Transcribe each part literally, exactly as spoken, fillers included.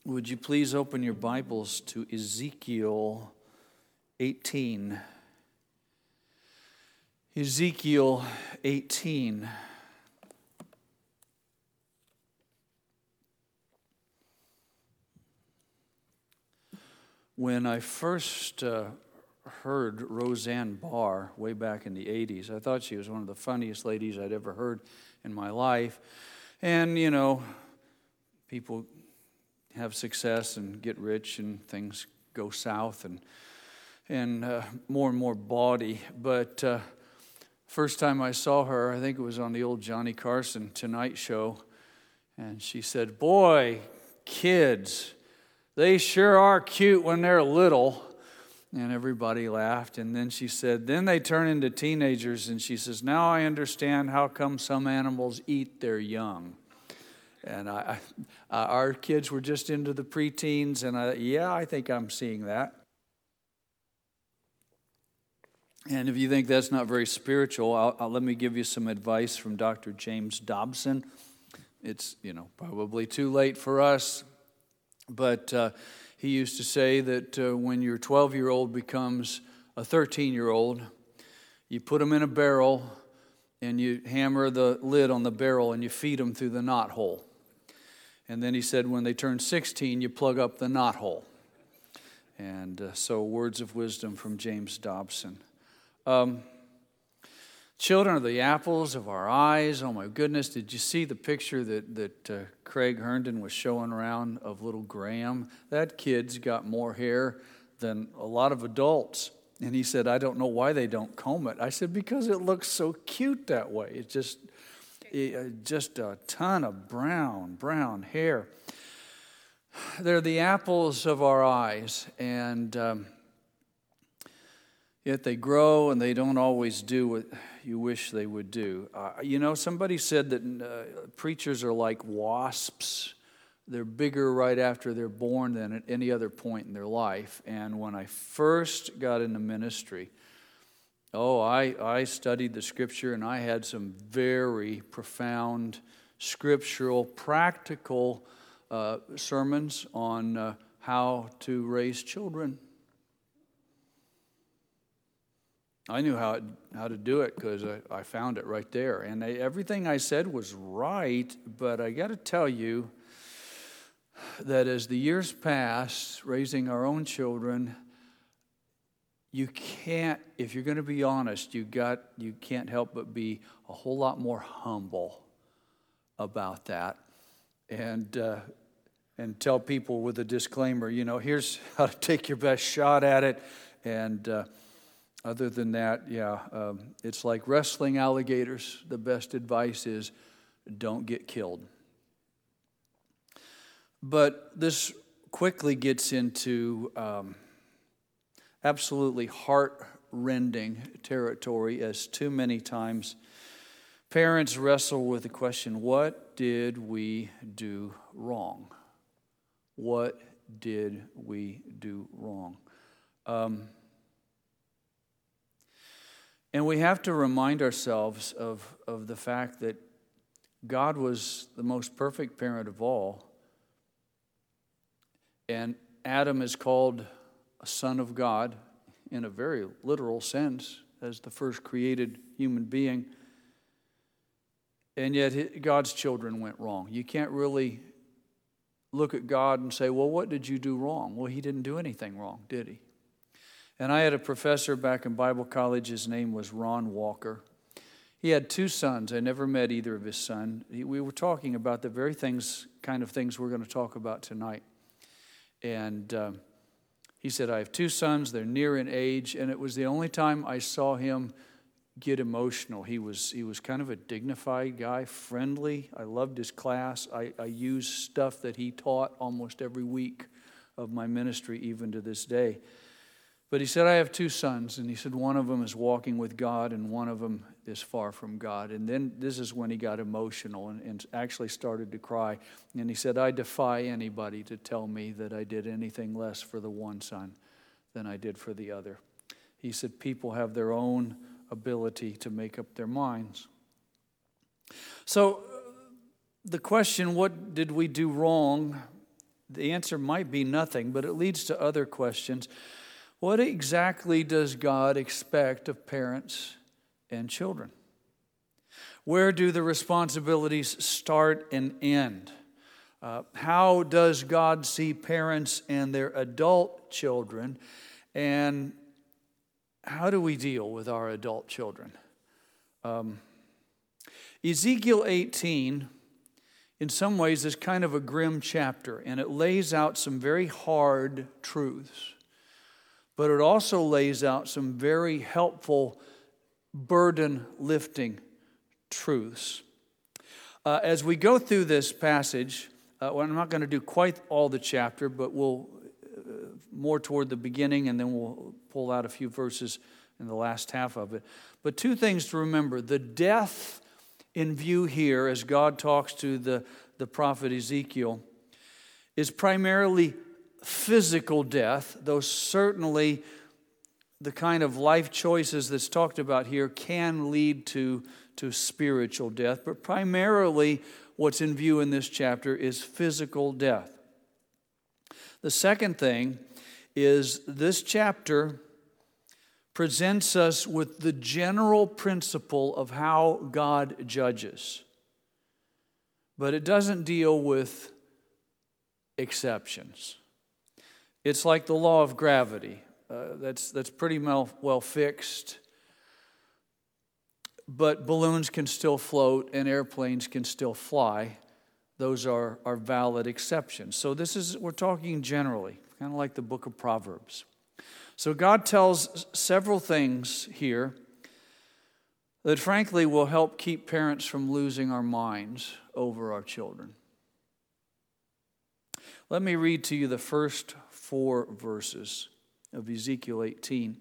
Would you please open your Bibles to Ezekiel eighteen? Ezekiel eighteen. When I first uh, heard Roseanne Barr way back in the eighties, I thought she was one of the funniest ladies I'd ever heard in my life. And, you know, people have success and get rich and things go south and and uh, more and more bawdy. But uh, first time I saw her, I think it was on the old Johnny Carson Tonight Show, and she said, "Boy, kids, they sure are cute when they're little." And everybody laughed. And then she said, then they turn into teenagers, and she says, "Now I understand how come some animals eat their young." And I, I, uh, our kids were just into the preteens, and I, yeah, I think I'm seeing that. And if you think that's not very spiritual, I'll, I'll, let me give you some advice from Doctor James Dobson. It's, you know, probably too late for us, but uh, he used to say that uh, when your twelve-year-old becomes a thirteen-year-old, you put them in a barrel, and you hammer the lid on the barrel, and you feed them through the knot hole. And then he said when they turn sixteen, you plug up the knot hole. And uh, so words of wisdom from James Dobson. Um, children are the apples of our eyes. Oh my goodness, did you see the picture that, that uh, Craig Herndon was showing around of little Graham? That kid's got more hair than a lot of adults. And he said, "I don't know why they don't comb it." I said, "Because it looks so cute that way. It's just, it, just a ton of brown, brown hair." They're the apples of our eyes, and um, yet they grow and they don't always do what you wish they would do. Uh, you know, somebody said that uh, preachers are like wasps. They're bigger right after they're born than at any other point in their life. And when I first got into ministry, oh, I, I studied the Scripture, and I had some very profound scriptural, practical uh, sermons on uh, how to raise children. I knew how it, how to do it because I, I found it right there. And I, everything I said was right, but I got to tell you, that as the years pass, raising our own children, you can't, if you're going to be honest, you got, you can't help but be a whole lot more humble about that, and uh, and tell people with a disclaimer, you know, here's how to take your best shot at it, and uh, other than that, yeah, um, it's like wrestling alligators. The best advice is don't get killed. But this quickly gets into um, absolutely heart-rending territory, as too many times parents wrestle with the question, what did we do wrong? What did we do wrong? Um, and we have to remind ourselves of, of the fact that God was the most perfect parent of all. And Adam is called a son of God in a very literal sense as the first created human being. And yet God's children went wrong. You can't really look at God and say, well, what did you do wrong? Well, he didn't do anything wrong, did he? And I had a professor back in Bible college. His name was Ron Walker. He had two sons. I never met either of his sons. We were talking about the very things, kind of things we're going to talk about tonight. And um, he said, I have two sons, they're near in age, and it was the only time I saw him get emotional. He was he was kind of a dignified guy, friendly. I loved his class. I, I used stuff that he taught almost every week of my ministry, even to this day. But he said, I have two sons, and he said, one of them is walking with God, and one of them is far from God. And then this is when he got emotional and, and actually started to cry. And he said, I defy anybody to tell me that I did anything less for the one son than I did for the other. He said, people have their own ability to make up their minds. So the question, what did we do wrong, the answer might be nothing, but it leads to other questions. What exactly does God expect of parents and children? Where do the responsibilities start and end? Uh, how does God see parents and their adult children? And how do we deal with our adult children? Um, Ezekiel eighteen, in some ways, is kind of a grim chapter, and it lays out some very hard truths. But it also lays out some very helpful, burden-lifting truths. Uh, as we go through this passage, uh, well, I'm not going to do quite all the chapter, but we'll uh, more toward the beginning, and then we'll pull out a few verses in the last half of it. But two things to remember. The death in view here, as God talks to the, the prophet Ezekiel, is primarily physical death, though certainly the kind of life choices that's talked about here can lead to, to spiritual death. But primarily what's in view in this chapter is physical death. The second thing is this chapter presents us with the general principle of how God judges. But it doesn't deal with exceptions. It's like the law of gravity. Uh, that's, that's pretty well, well fixed. But balloons can still float and airplanes can still fly. Those are, are valid exceptions. So this is, we're talking generally, kind of like the book of Proverbs. So God tells several things here that frankly will help keep parents from losing our minds over our children. Let me read to you the first four verses of Ezekiel eighteen.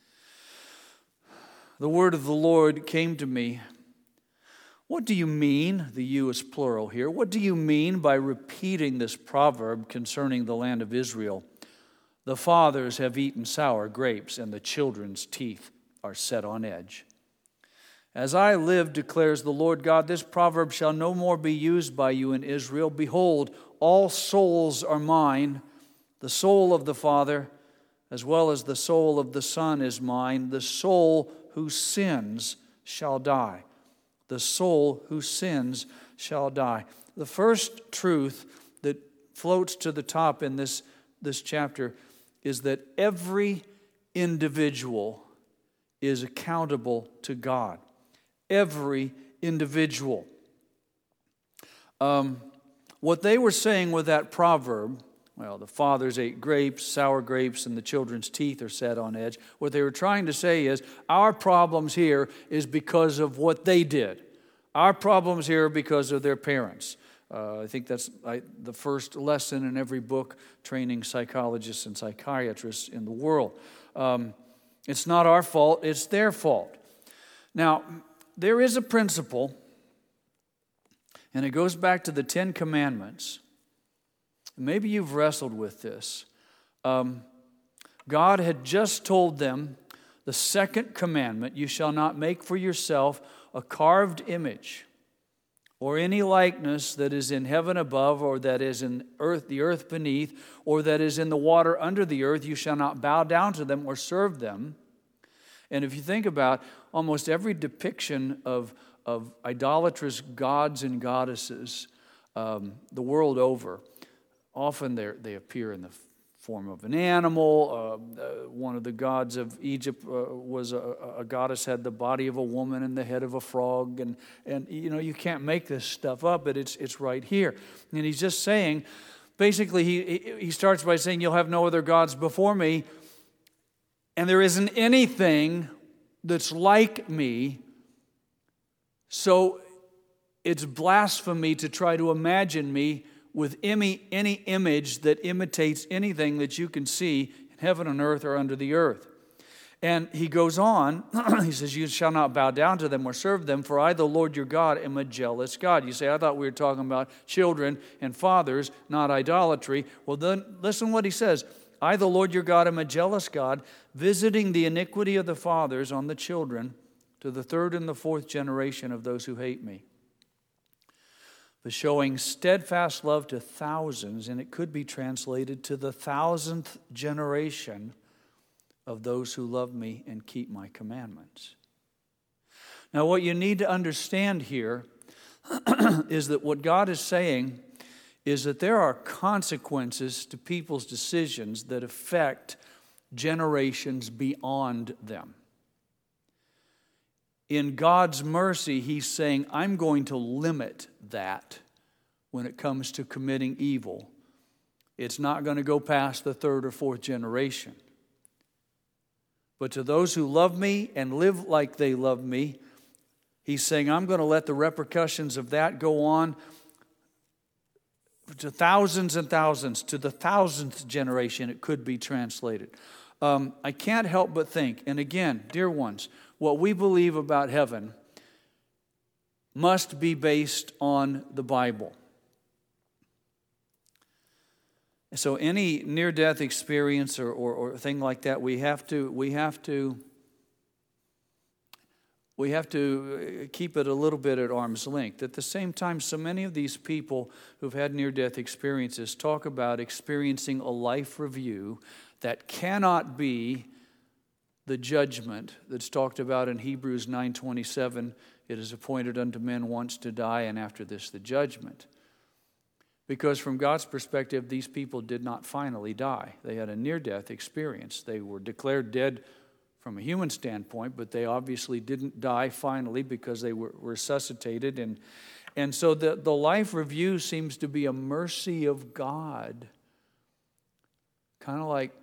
The word of the Lord came to me. What do you mean, the you is plural here, what do you mean by repeating this proverb concerning the land of Israel? The fathers have eaten sour grapes, and the children's teeth are set on edge. As I live, declares the Lord God, this proverb shall no more be used by you in Israel. Behold, all souls are mine. The soul of the Father, as well as the soul of the Son, is mine. The soul who sins shall die. The soul who sins shall die. The first truth that floats to the top in this, this chapter is that every individual is accountable to God. Every individual. Um, what they were saying with that proverb, well, the fathers ate grapes, sour grapes, and the children's teeth are set on edge. What they were trying to say is, our problems here is because of what they did. Our problems here are because of their parents. Uh, I think that's I, the first lesson in every book training psychologists and psychiatrists in the world. Um, it's not our fault, it's their fault. Now, there is a principle, and it goes back to the Ten Commandments. Maybe you've wrestled with this. Um, God had just told them the second commandment, you shall not make for yourself a carved image or any likeness that is in heaven above, or that is in earth, the earth beneath, or that is in the water under the earth. You shall not bow down to them or serve them. And if you think about almost every depiction of, of idolatrous gods and goddesses um, the world over, often they appear in the form of an animal. Uh, uh, one of the gods of Egypt uh, was a, a goddess, had the body of a woman and the head of a frog. And, and you know, you can't make this stuff up, but it's it's right here. And he's just saying, basically, he, he starts by saying, you'll have no other gods before me. And there isn't anything that's like me. So it's blasphemy to try to imagine me with any, any image that imitates anything that you can see in heaven and earth or under the earth. And he goes on, he says, you shall not bow down to them or serve them, for I, the Lord your God, am a jealous God. You say, I thought we were talking about children and fathers, not idolatry. Well, then listen what he says. I, the Lord your God, am a jealous God, visiting the iniquity of the fathers on the children to the third and the fourth generation of those who hate me. but showing steadfast love to thousands, and it could be translated to the thousandth generation of those who love me and keep my commandments. Now, what you need to understand here is that what God is saying is that there are consequences to people's decisions that affect generations beyond them. In God's mercy, He's saying, I'm going to limit that when it comes to committing evil. It's not going to go past the third or fourth generation. But to those who love me and live like they love me, He's saying, I'm going to let the repercussions of that go on to thousands and thousands, to the thousandth generation, it could be translated. Um, I can't help but think, and again, dear ones, what we believe about heaven must be based on the Bible. So any near-death experience or, or, or thing like that, we have to we have to we have to keep it a little bit at arm's length. At the same time, so many of these people who've had near-death experiences talk about experiencing a life review that cannot be the judgment that's talked about in Hebrews nine twenty-seven. It is appointed unto men once to die, and after this the judgment. Because from God's perspective, these people did not finally die. They had a near-death experience. They were declared dead from a human standpoint, but they obviously didn't die finally because they were resuscitated. And, and so the, the life review seems to be a mercy of God. Kind of like,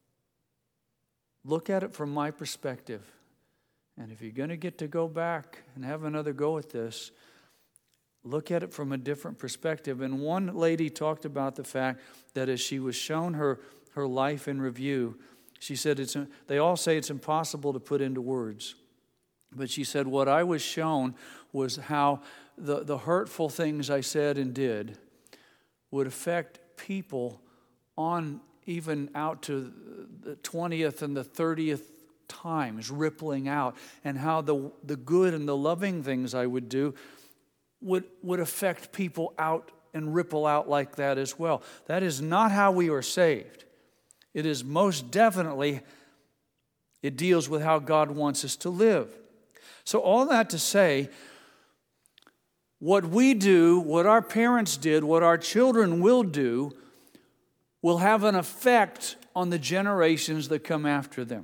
look at it from my perspective. And if you're going to get to go back and have another go at this, look at it from a different perspective. And one lady talked about the fact that as she was shown her, her life in review, she said, it's, they all say it's impossible to put into words. But she said, what I was shown was how the, the hurtful things I said and did would affect people on even out to the twentieth and the thirtieth times, rippling out, and how the, the good and the loving things I would do would, would affect people out and ripple out like that as well. That is not how we are saved. It is most definitely, it deals with how God wants us to live. So all that to say, what we do, what our parents did, what our children will do, will have an effect on the generations that come after them.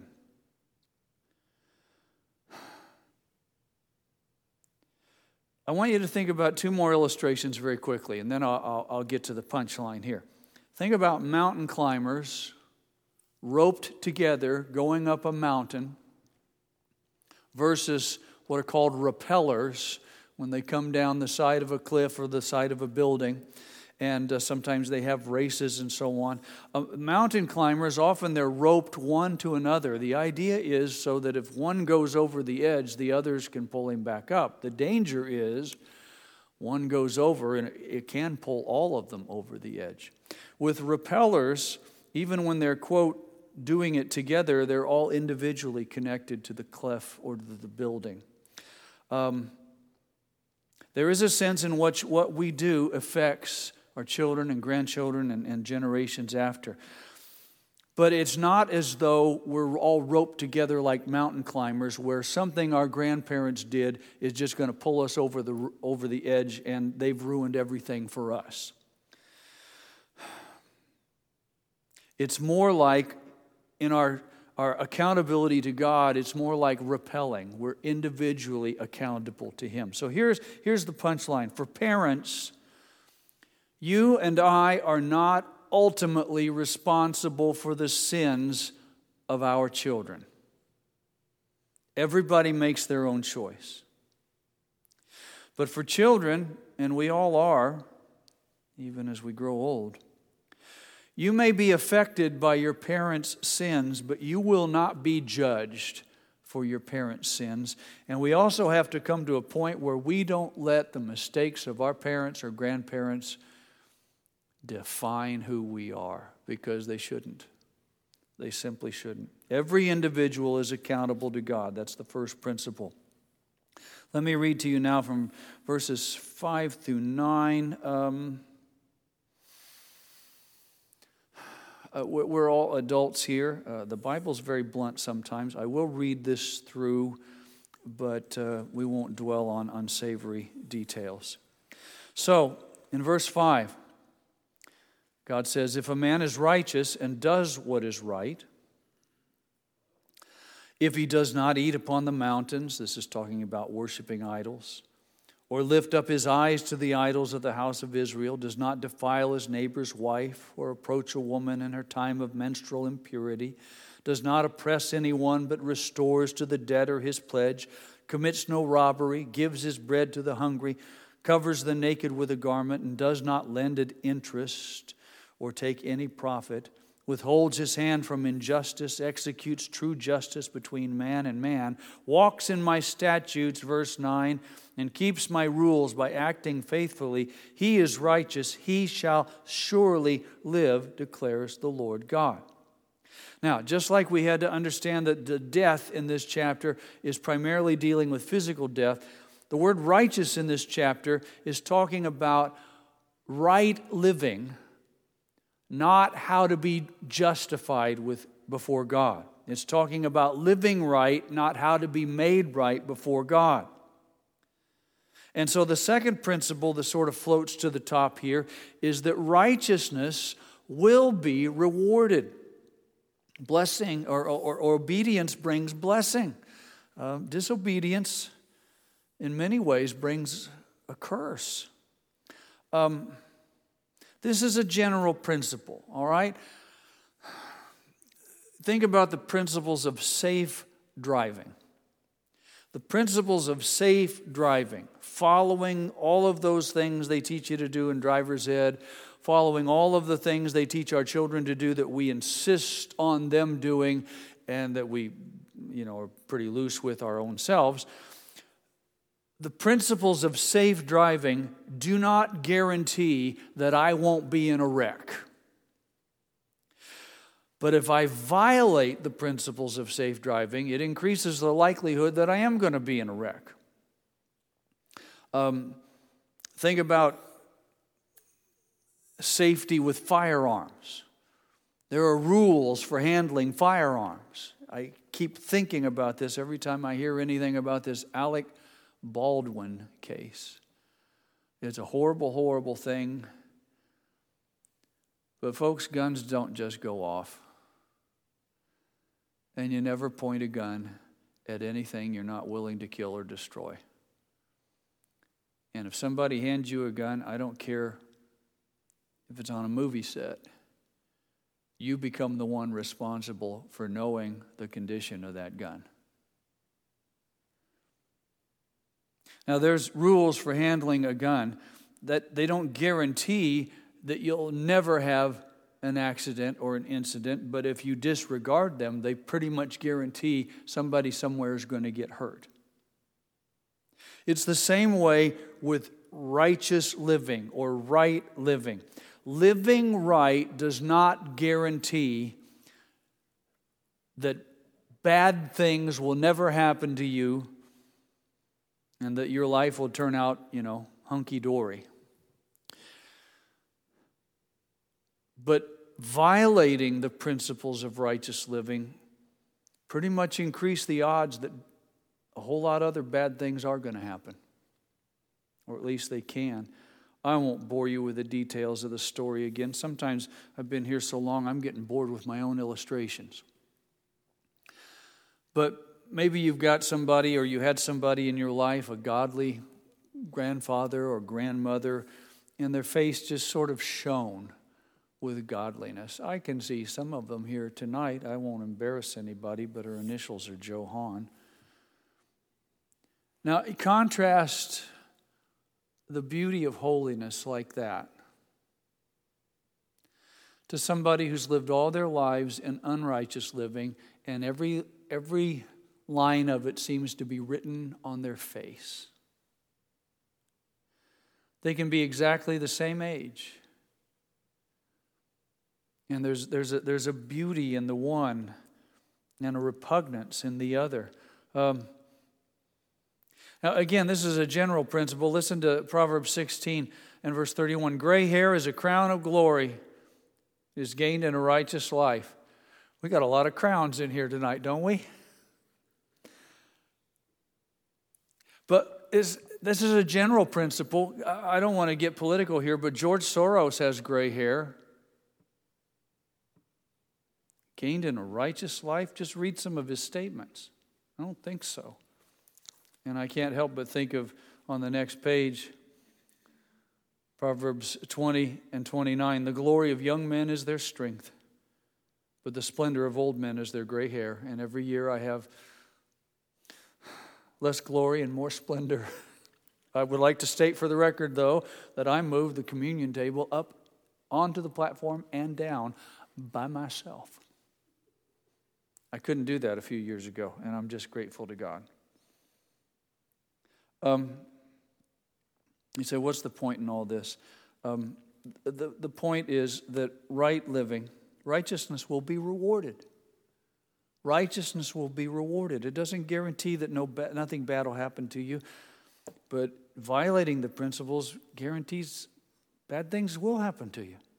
I want you to think about two more illustrations very quickly, and then I'll, I'll, I'll get to the punchline here. Think about mountain climbers roped together going up a mountain versus what are called rappellers when they come down the side of a cliff or the side of a building. And uh, sometimes they have races and so on. Uh, mountain climbers, often they're roped one to another. The idea is so that if one goes over the edge, the others can pull him back up. The danger is one goes over and it can pull all of them over the edge. With rappellers, even when they're, quote, doing it together, they're all individually connected to the cliff or to the building. Um, there is a sense in which what we do affects our children and grandchildren and, and generations after. But it's not as though we're all roped together like mountain climbers, where something our grandparents did is just going to pull us over the over the edge and they've ruined everything for us. It's more like in our, our accountability to God, it's more like rappelling. We're individually accountable to Him. So here's, here's the punchline. For parents, you and I are not ultimately responsible for the sins of our children. Everybody makes their own choice. But for children, and we all are, even as we grow old, you may be affected by your parents' sins, but you will not be judged for your parents' sins. And we also have to come to a point where we don't let the mistakes of our parents or grandparents define who we are, because they shouldn't. They simply shouldn't. Every individual is accountable to God. That's the first principle. Let me read to you now from verses five through nine. Um, uh, we're all adults here. Uh, the Bible's very blunt sometimes. I will read this through, but uh, we won't dwell on unsavory details. So, in verse five, God says, if a man is righteous and does what is right, if he does not eat upon the mountains, this is talking about worshiping idols, or lift up his eyes to the idols of the house of Israel, does not defile his neighbor's wife, or approach a woman in her time of menstrual impurity, does not oppress anyone, but restores to the debtor his pledge, commits no robbery, gives his bread to the hungry, covers the naked with a garment, and does not lend at interest or take any profit, withholds his hand from injustice, executes true justice between man and man, walks in my statutes, verse nine, and keeps my rules by acting faithfully, he is righteous, he shall surely live, declares the Lord God. Now, just like we had to understand that the death in this chapter is primarily dealing with physical death, the word righteous in this chapter is talking about right living, not how to be justified with before God. It's talking about living right, not how to be made right before God. And so the second principle that sort of floats to the top here is that righteousness will be rewarded. Blessing or, or, or obedience brings blessing. Uh, disobedience, in many ways, brings a curse. Um, This is a general principle, all right? Think about the principles of safe driving. The principles of safe driving, following all of those things they teach you to do in driver's ed, following all of the things they teach our children to do that we insist on them doing and that we, you know, are pretty loose with our own selves. The principles of safe driving do not guarantee that I won't be in a wreck. But if I violate the principles of safe driving, it increases the likelihood that I am going to be in a wreck. Um, think about safety with firearms. There are rules for handling firearms. I keep thinking about this every time I hear anything about this Alec Baldwin case. It's a horrible, horrible thing. But folks, guns don't just go off. And you never point a gun at anything you're not willing to kill or destroy. And if somebody hands you a gun, I don't care if it's on a movie set, you become the one responsible for knowing the condition of that gun. Now, there's rules for handling a gun that they don't guarantee that you'll never have an accident or an incident, but if you disregard them, they pretty much guarantee somebody somewhere is going to get hurt. It's the same way with righteous living or right living. Living right does not guarantee that bad things will never happen to you and that your life will turn out, you know, hunky-dory. But violating the principles of righteous living pretty much increase the odds that a whole lot of other bad things are going to happen. Or at least they can. I won't bore you with the details of the story again. Sometimes I've been here so long, I'm getting bored with my own illustrations. But maybe you've got somebody or you had somebody in your life, a godly grandfather or grandmother, and their face just sort of shone with godliness. I can see some of them here tonight. I won't embarrass anybody, but her initials are Joe Hahn. Now, contrast the beauty of holiness like that to somebody who's lived all their lives in unrighteous living, and every every line of it seems to be written on their face. They can be exactly the same age. And there's there's a, there's a beauty in the one and a repugnance in the other. Um, Now, again, this is a general principle. Listen to Proverbs sixteen and verse thirty-one. Gray hair is a crown of glory. It is gained in a righteous life. We got a lot of crowns in here tonight, don't we? But is, this is a general principle. I don't want to get political here, but George Soros has gray hair. Gained in a righteous life? Just read some of his statements. I don't think so. And I can't help but think of, on the next page, Proverbs twenty and twenty-nine. The glory of young men is their strength, but the splendor of old men is their gray hair. And every year I have less glory and more splendor. I would like to state for the record, though, that I moved the communion table up onto the platform and down by myself. I couldn't do that a few years ago, and I'm just grateful to God. Um, you say, what's the point in all this? Um, the, the point is that right living, righteousness will be rewarded. Righteousness will be rewarded. It doesn't guarantee that no ba- nothing bad will happen to you, but violating the principles guarantees bad things will happen to you.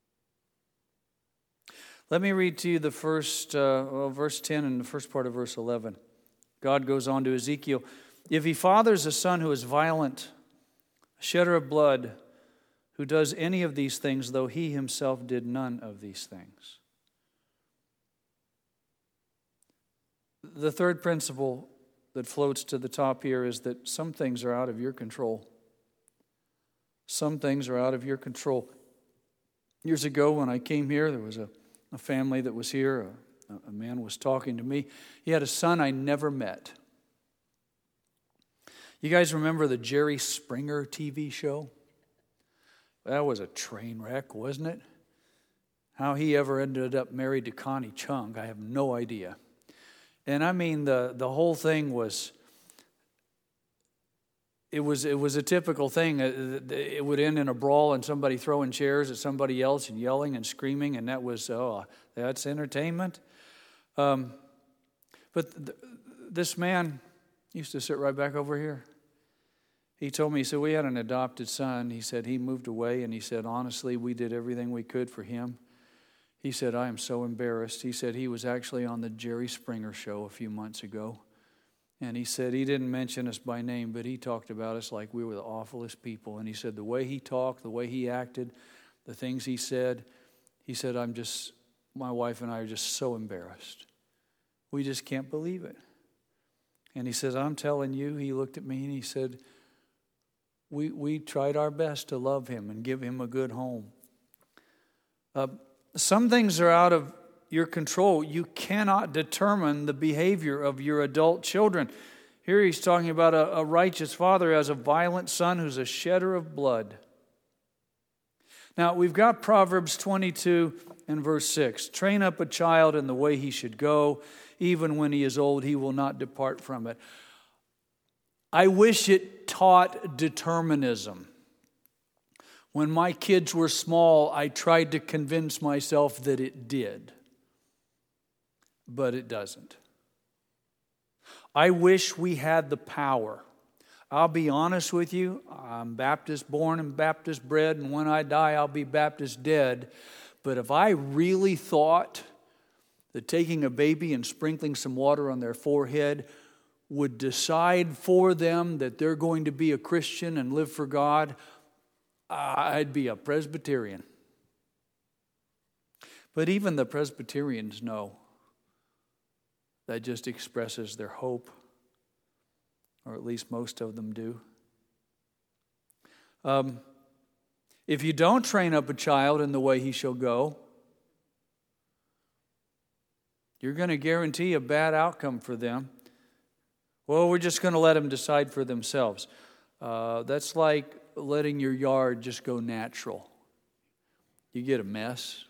Let me read to you the first, uh, well, verse ten and the first part of verse eleven. God goes on to Ezekiel. If he fathers a son who is violent, a shedder of blood, who does any of these things, though he himself did none of these things. The third principle that floats to the top here is that some things are out of your control. Some things are out of your control. Years ago when I came here, there was a, a family that was here. A, a man was talking to me. He had a son I never met. You guys remember the Jerry Springer T V show? That was a train wreck, wasn't it? How he ever ended up married to Connie Chung, I have no idea. And I mean, the, the whole thing was, it was it was a typical thing. It would end in a brawl and somebody throwing chairs at somebody else and yelling and screaming, and that was, oh, that's entertainment. Um, but th- this man used to sit right back over here. He told me, he said, we had an adopted son. He said, he moved away, and he said, honestly, we did everything we could for him. He said, I am so embarrassed. He said he was actually on the Jerry Springer show a few months ago. And he said he didn't mention us by name, but he talked about us like we were the awfulest people. And he said the way he talked, the way he acted, the things he said, he said, I'm just, my wife and I are just so embarrassed. We just can't believe it. And he says, I'm telling you, he looked at me and he said, we we tried our best to love him and give him a good home. Uh, some things are out of your control. You cannot determine the behavior of your adult children. Here he's talking about a, a righteous father who has a violent son who's a shedder of blood. Now, we've got Proverbs twenty-two and verse six. Train up a child in the way he should go. Even when he is old, he will not depart from it. I wish it taught determinism. When my kids were small, I tried to convince myself that it did. But it doesn't. I wish we had the power. I'll be honest with you, I'm Baptist born and Baptist bred, and when I die, I'll be Baptist dead. But if I really thought that taking a baby and sprinkling some water on their forehead would decide for them that they're going to be a Christian and live for God, I'd be a Presbyterian. But even the Presbyterians know that just expresses their hope, or at least most of them do. Um, if you don't train up a child in the way he shall go, you're going to guarantee a bad outcome for them. Well, we're just going to let them decide for themselves. Uh, that's like letting your yard just go natural. You get a mess.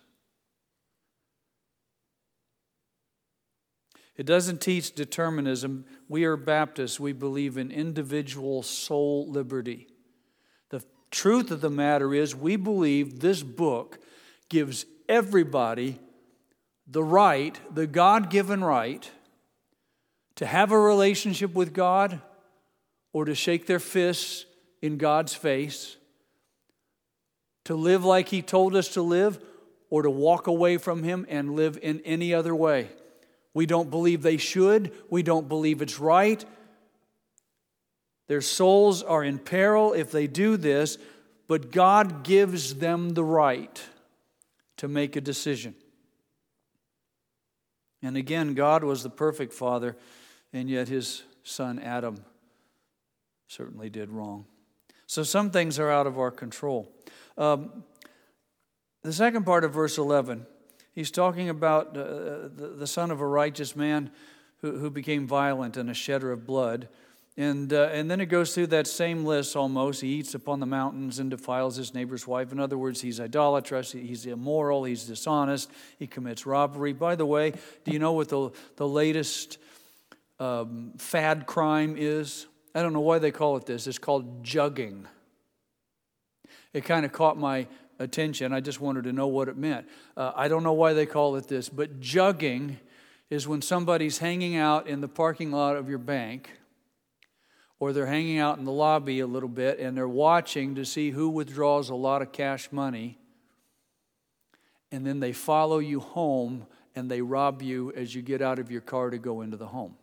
It doesn't teach determinism. We are Baptists. We believe in individual soul liberty. The truth of the matter is we believe this book gives everybody the right, the God-given right, to have a relationship with God or to shake their fists in God's face, to live like He told us to live, or to walk away from Him and live in any other way. We don't believe they should. We don't believe it's right. Their souls are in peril if they do this, but God gives them the right to make a decision. And again, God was the perfect Father, and yet His son Adam certainly did wrong. So some things are out of our control. Um, the second part of verse eleven, he's talking about uh, the, the son of a righteous man who, who became violent and a shedder of blood. And uh, and then it goes through that same list almost. He eats upon the mountains and defiles his neighbor's wife. In other words, he's idolatrous, he's immoral, he's dishonest, he commits robbery. By the way, do you know what the, the latest um, fad crime is? I don't know why they call it this. It's called jugging. It kind of caught my attention. I just wanted to know what it meant. Uh, I don't know why they call it this, but jugging is when somebody's hanging out in the parking lot of your bank, or they're hanging out in the lobby a little bit and they're watching to see who withdraws a lot of cash money, and then they follow you home and they rob you as you get out of your car to go into the home.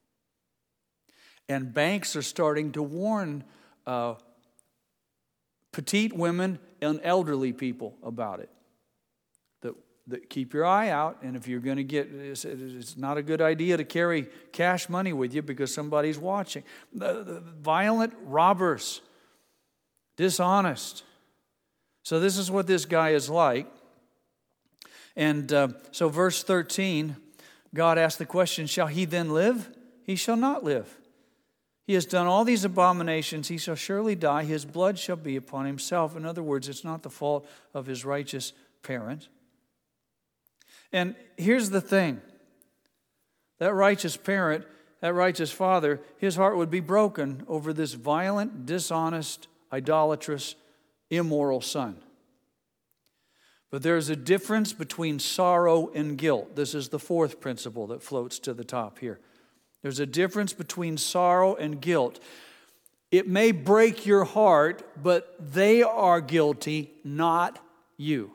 And banks are starting to warn uh, petite women and elderly people about it. That, that keep your eye out, and if you're going to get, it's, it's not a good idea to carry cash money with you because somebody's watching. The, the violent robbers, dishonest. So this is what this guy is like. And uh, so verse thirteen, God asked the question, shall he then live? He shall not live. He has done all these abominations. He shall surely die. His blood shall be upon himself. In other words, it's not the fault of his righteous parent. And here's the thing. That righteous parent, that righteous father, his heart would be broken over this violent, dishonest, idolatrous, immoral son. But there's a difference between sorrow and guilt. This is the fourth principle that floats to the top here. There's a difference between sorrow and guilt. It may break your heart, but they are guilty, not you.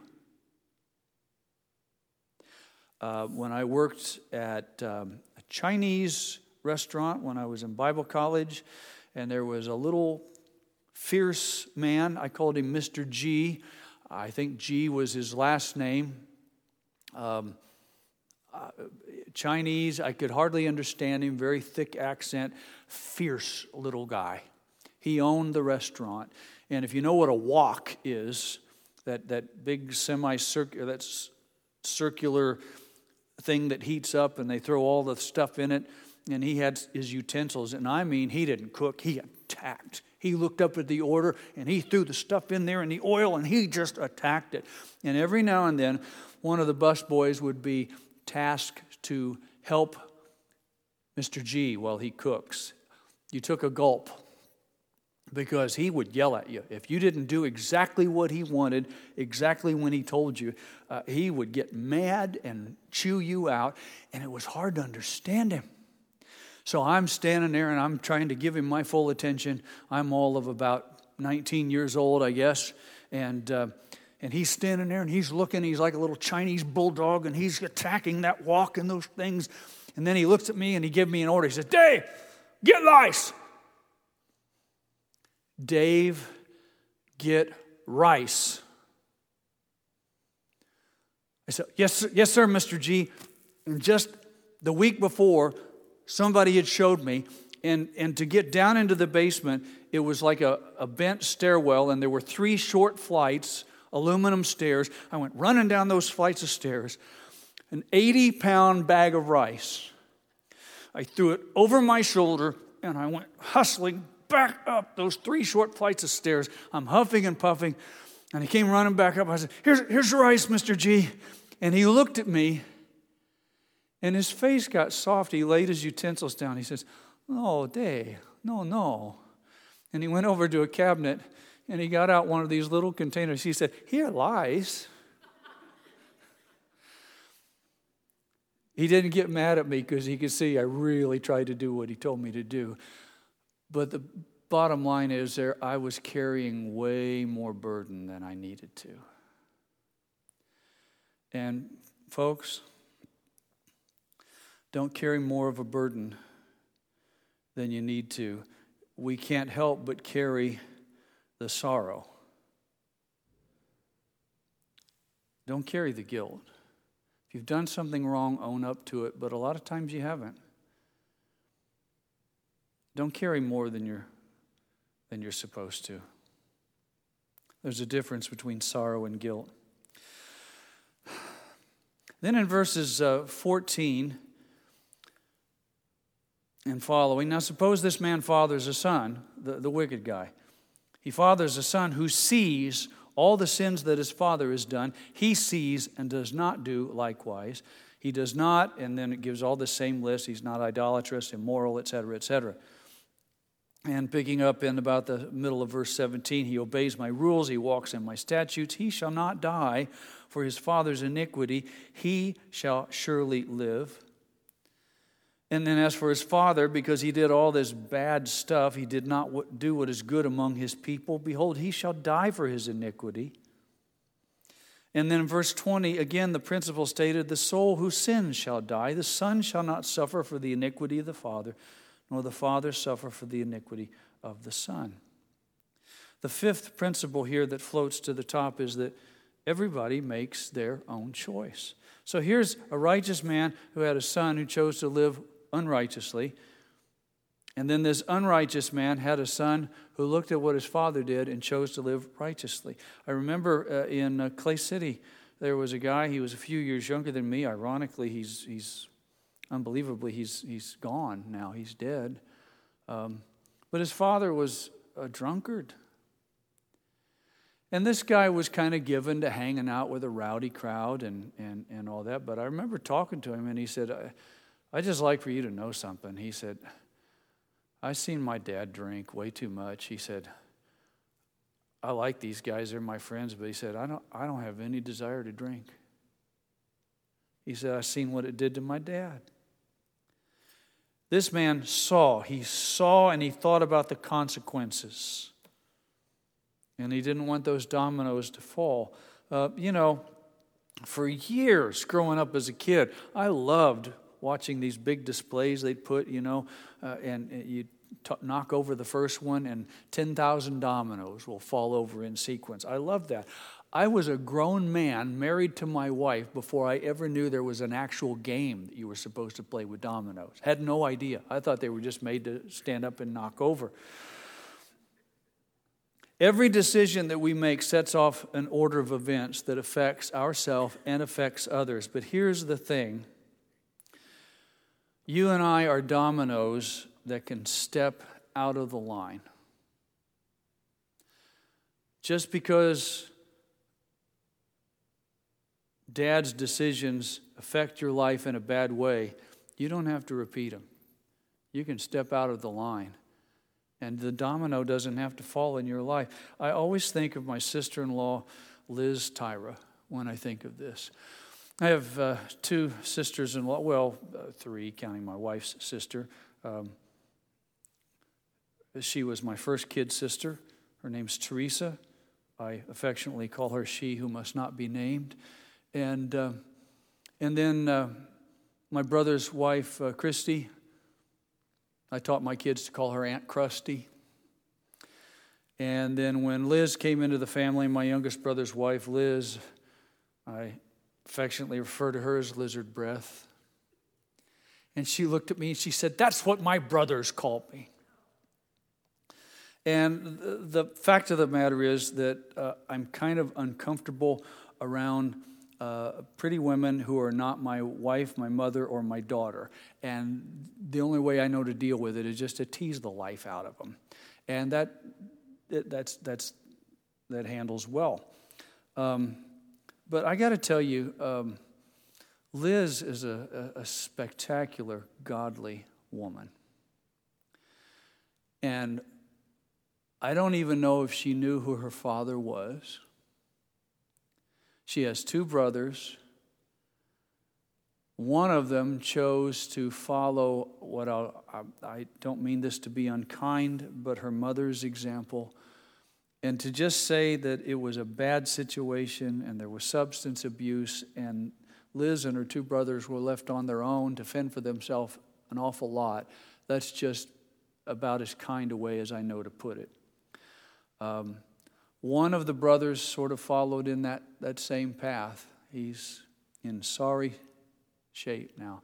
Uh, when I worked at um, a Chinese restaurant when I was in Bible college, and there was a little fierce man, I called him Mister G. I think G was his last name. Um, uh, Chinese, I could hardly understand him, very thick accent, fierce little guy. He owned the restaurant. And if you know what a wok is, that, that big semi-circular, that's circular thing that heats up and they throw all the stuff in it, and he had his utensils, and I mean, he didn't cook, he attacked. He looked up at the order and he threw the stuff in there and the oil and he just attacked it. And every now and then, one of the busboys would be tasked to help Mister G while he cooks. You took a gulp because he would yell at you. If you didn't do exactly what he wanted, exactly when he told you, uh, he would get mad and chew you out, and it was hard to understand him. So I'm standing there and I'm trying to give him my full attention. I'm all of about nineteen years old, I guess, and uh, and he's standing there and he's looking. He's like a little Chinese bulldog, and he's attacking that wok and those things. And then he looks at me and he gives me an order. He says, "Dave, get rice." Dave, get rice. I said, yes, sir, yes, sir, Mister G. And just the week before, somebody had showed me, and, and to get down into the basement, it was like a, a bent stairwell, and there were three short flights, aluminum stairs. I went running down those flights of stairs, an eighty-pound bag of rice. I threw it over my shoulder, and I went hustling back up those three short flights of stairs. I'm huffing and puffing, and he came running back up. I said, here's, here's your rice, Mister G. And he looked at me, and his face got soft. He laid his utensils down. He says, "Oh, Dave, no, no." And he went over to a cabinet, and he got out one of these little containers. He said, "Here lies." He didn't get mad at me because he could see I really tried to do what he told me to do. But the bottom line is there, I was carrying way more burden than I needed to. And folks, don't carry more of a burden than you need to. We can't help but carry the sorrow. Don't carry the guilt. If you've done something wrong, own up to it, but a lot of times you haven't. Don't carry more than you're than you're supposed to. There's a difference between sorrow and guilt. Then in verses uh, fourteen and following, now suppose this man fathers a son, the, the wicked guy. He fathers a son who sees all the sins that his father has done. He sees and does not do likewise. He does not, and then it gives all the same list. He's not idolatrous, immoral, et cetera, et cetera. And picking up in about the middle of verse seventeen, he obeys my rules, he walks in my statutes. He shall not die for his father's iniquity. He shall surely live. And then as for his father, because he did all this bad stuff, he did not do what is good among his people. Behold, he shall die for his iniquity. And then in verse twenty, again, the principle stated, the soul who sins shall die. The son shall not suffer for the iniquity of the father, nor the father suffer for the iniquity of the son. The fifth principle here that floats to the top is that everybody makes their own choice. So here's a righteous man who had a son who chose to live unrighteously. And then this unrighteous man had a son who looked at what his father did and chose to live righteously. I remember uh, in uh, Clay City, there was a guy, he was a few years younger than me. Ironically, he's he's unbelievably, he's he's gone now. He's dead. Um, but his father was a drunkard. And this guy was kind of given to hanging out with a rowdy crowd and, and, and all that. But I remember talking to him, and he said, I, I'd just like for you to know something. He said, I seen my dad drink way too much. He said, I like these guys, they're my friends, but he said, I don't I don't have any desire to drink. He said, I seen what it did to my dad. This man saw, he saw and he thought about the consequences. And he didn't want those dominoes to fall. Uh, you know, for years growing up as a kid, I loved watching these big displays they'd put, you know, uh, and, and you t- knock over the first one and ten thousand dominoes will fall over in sequence. I loved that. I was a grown man married to my wife before I ever knew there was an actual game that you were supposed to play with dominoes. Had no idea. I thought they were just made to stand up and knock over. Every decision that we make sets off an order of events that affects ourselves and affects others. But here's the thing. You and I are dominoes that can step out of the line. Just because Dad's decisions affect your life in a bad way, you don't have to repeat them. You can step out of the line. And the domino doesn't have to fall in your life. I always think of my sister-in-law, Liz Tyra, when I think of this. I have uh, two sisters-in-law, well, uh, three, counting my wife's sister. Um, she was my first kid sister. Her name's Teresa. I affectionately call her she who must not be named. And uh, and then uh, my brother's wife, uh, Christy. I taught my kids to call her Aunt Krusty. And then when Liz came into the family, my youngest brother's wife, Liz, I affectionately refer to her as Lizard Breath. And she looked at me and she said, that's what my brothers call me. And the fact of the matter is that uh, I'm kind of uncomfortable around uh, pretty women who are not my wife, my mother, or my daughter. And the only way I know to deal with it is just to tease the life out of them. And that that's that's that handles well. Um, but I got to tell you, um, Liz is a, a, a spectacular, godly woman. And I don't even know if she knew who her father was. She has two brothers. One of them chose to follow what I'll, I, I don't mean this to be unkind, but her mother's example. And to just say that it was a bad situation and there was substance abuse and Liz and her two brothers were left on their own to fend for themselves an awful lot, that's just about as kind a way as I know to put it. Um, one of the brothers sort of followed in that, that same path. He's in sorry shape now.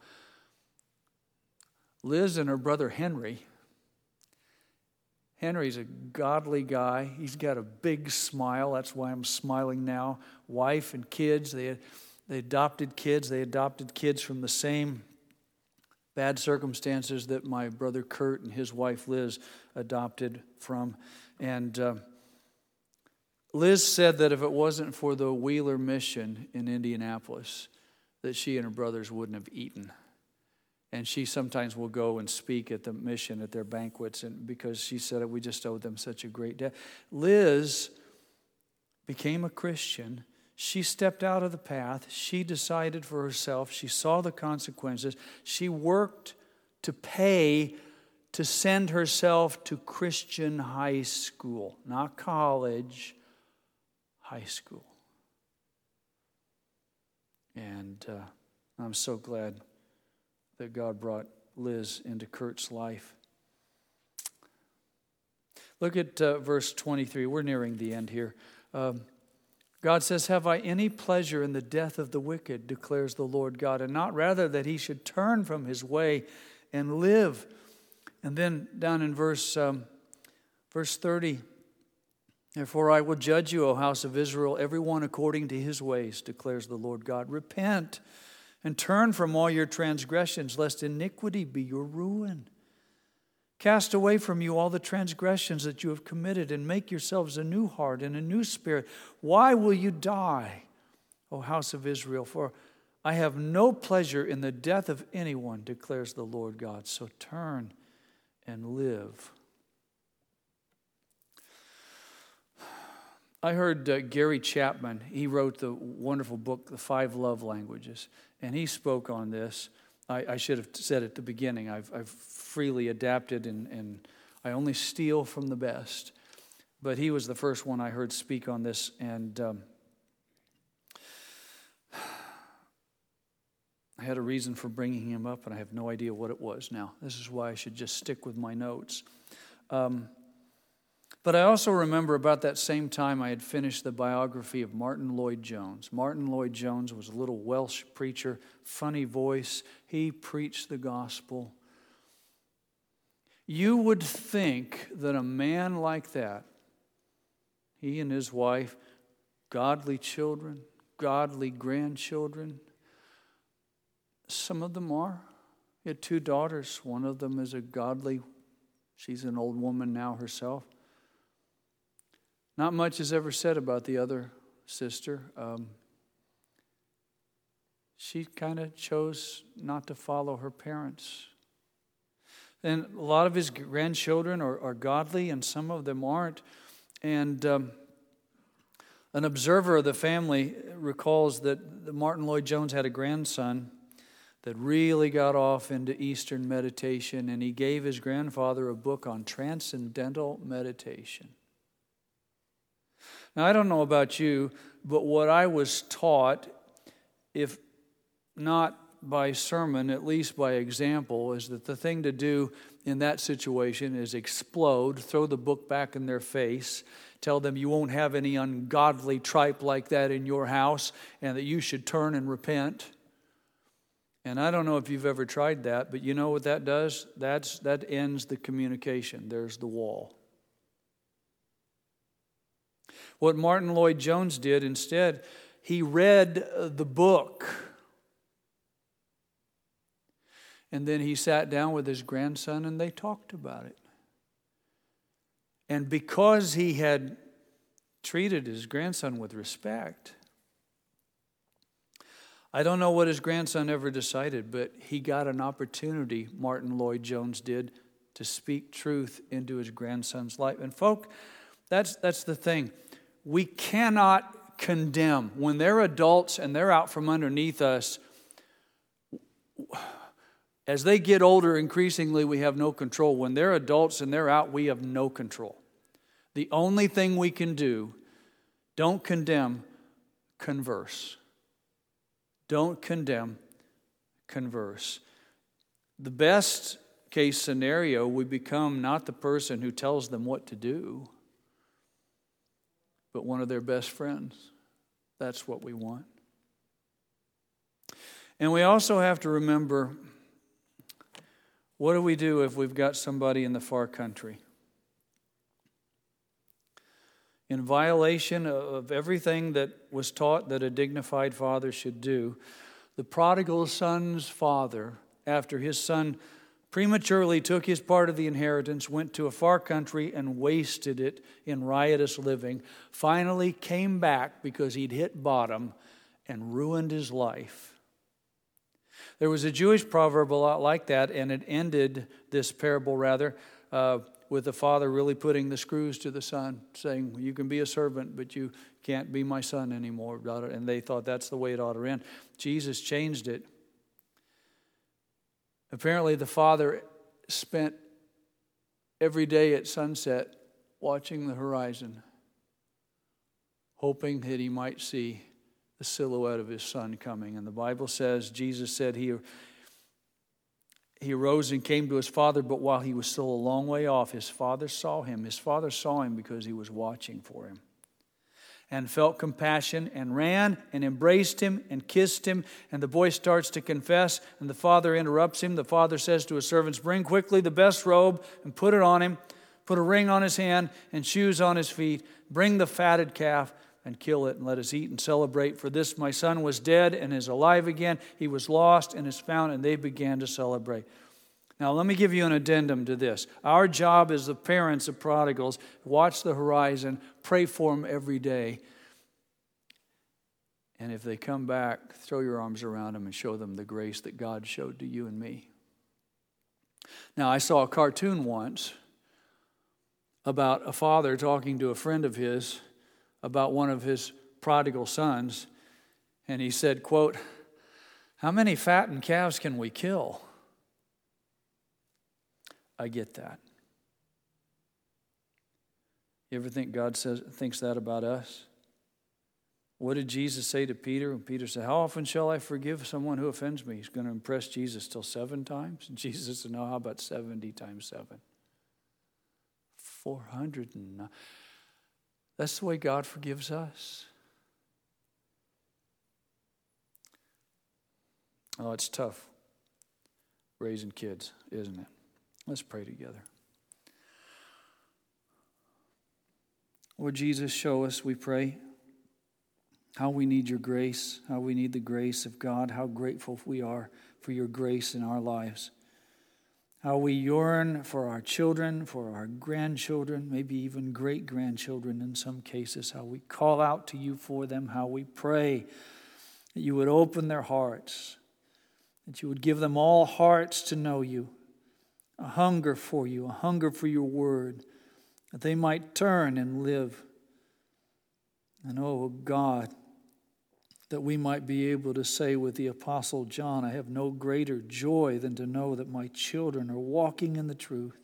Liz and her brother Henry. Henry's a godly guy. He's got a big smile. That's why I'm smiling now. Wife and kids. They, they adopted kids. They adopted kids from the same bad circumstances that my brother Kurt and his wife Liz adopted from. And uh, Liz said that if it wasn't for the Wheeler mission in Indianapolis, that she and her brothers wouldn't have eaten. And she sometimes will go and speak at the mission at their banquets, and because she said we just owed them such a great debt. Liz became a Christian. She stepped out of the path. She decided for herself. She saw the consequences. She worked to pay to send herself to Christian high school, not college, high school. And uh, I'm so glad that God brought Liz into Kurt's life. Look at uh, verse twenty-three. We're nearing the end here. Um, God says, "Have I any pleasure in the death of the wicked, declares the Lord God, and not rather that he should turn from his way and live." And then down in verse um, verse thirty, "Therefore I will judge you, O house of Israel, everyone according to his ways, declares the Lord God. Repent and turn from all your transgressions, lest iniquity be your ruin. Cast away from you all the transgressions that you have committed, and make yourselves a new heart and a new spirit. Why will you die, O house of Israel? For I have no pleasure in the death of anyone, declares the Lord God. So turn and live." I heard uh, Gary Chapman. He wrote the wonderful book, The Five Love Languages, and he spoke on this. I, I should have said at the beginning, I've, I've freely adapted and, and I only steal from the best. But he was the first one I heard speak on this, and um, I had a reason for bringing him up, and I have no idea what it was now. This is why I should just stick with my notes. Um, But I also remember about that same time I had finished the biography of Martin Lloyd-Jones. Martin Lloyd-Jones was a little Welsh preacher, funny voice. He preached the gospel. You would think that a man like that, he and his wife, godly children, godly grandchildren, some of them are. He had two daughters. One of them is a godly, she's an old woman now herself. Not much is ever said about the other sister. Um, she kind of chose not to follow her parents. And a lot of his grandchildren are, are godly, and some of them aren't. And um, an observer of the family recalls that Martin Lloyd-Jones had a grandson that really got off into Eastern meditation, and he gave his grandfather a book on transcendental meditation. Now, I don't know about you, but what I was taught, if not by sermon, at least by example, is that the thing to do in that situation is explode, throw the book back in their face, tell them you won't have any ungodly tripe like that in your house, and that you should turn and repent. And I don't know if you've ever tried that, but you know what that does? That's that ends the communication. There's the wall. What Martin Lloyd-Jones did instead, he read the book. And then he sat down with his grandson and they talked about it. And because he had treated his grandson with respect, I don't know what his grandson ever decided, but he got an opportunity, Martin Lloyd-Jones did, to speak truth into his grandson's life. And folk, that's that's the thing. We cannot condemn. When they're adults and they're out from underneath us, As they get older, increasingly, we have no control. When they're adults and they're out, we have no control. The only thing we can do, don't condemn, converse. Don't condemn, converse. The best case scenario, we become not the person who tells them what to do, but one of their best friends. That's what we want. And we also have to remember, what do we do if we've got somebody in the far country? In violation of everything that was taught that a dignified father should do, the prodigal son's father, after his son prematurely took his part of the inheritance, went to a far country and wasted it in riotous living, finally came back because he'd hit bottom and ruined his life. There was a Jewish proverb a lot like that, and it ended, this parable rather, uh, with the father really putting the screws to the son, saying, you can be a servant, but you can't be my son anymore. And they thought that's the way it ought to end. Jesus changed it. Apparently the father spent every day at sunset watching the horizon, hoping that he might see the silhouette of his son coming. And the Bible says, Jesus said he, he arose and came to his father, but while he was still a long way off, his father saw him. His father saw him because he was watching for him, and felt compassion and ran and embraced him and kissed him. And the boy starts to confess, and the father interrupts him. The father says to his servants, bring quickly the best robe and put it on him. Put a ring on his hand and shoes on his feet. Bring the fatted calf and kill it, and let us eat and celebrate. For this my son was dead and is alive again. He was lost and is found. And they began to celebrate. Now, let me give you an addendum to this. Our job as the parents of prodigals, watch the horizon, pray for them every day. And if they come back, throw your arms around them and show them the grace that God showed to you and me. Now, I saw a cartoon once about a father talking to a friend of his about one of his prodigal sons. And he said, quote, how many fattened calves can we kill? I get that. You ever think God says thinks that about us? What did Jesus say to Peter? And Peter said, how often shall I forgive someone who offends me? He's going to impress Jesus till seven times. And Jesus said, no, how about seventy times seven? four hundred nine. That's the way God forgives us. Oh, it's tough raising kids, isn't it? Let's pray together. Lord Jesus, show us, we pray, how we need your grace, how we need the grace of God, how grateful we are for your grace in our lives, how we yearn for our children, for our grandchildren, maybe even great-grandchildren in some cases, how we call out to you for them, how we pray that you would open their hearts, that you would give them all hearts to know you, a hunger for you, a hunger for your word, that they might turn and live. And oh God, that we might be able to say with the Apostle John, I have no greater joy than to know that my children are walking in the truth.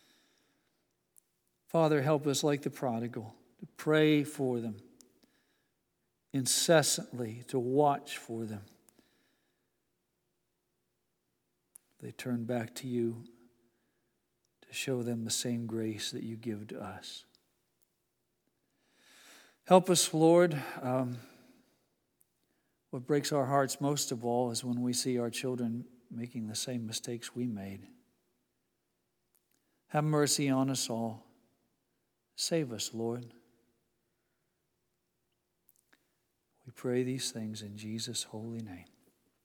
Father, help us like the prodigal to pray for them incessantly, to watch for them. They turn back to you, to show them the same grace that you give to us. Help us, Lord. Um, what breaks our hearts most of all is when we see our children making the same mistakes we made. Have mercy on us all. Save us, Lord. We pray these things in Jesus' holy name.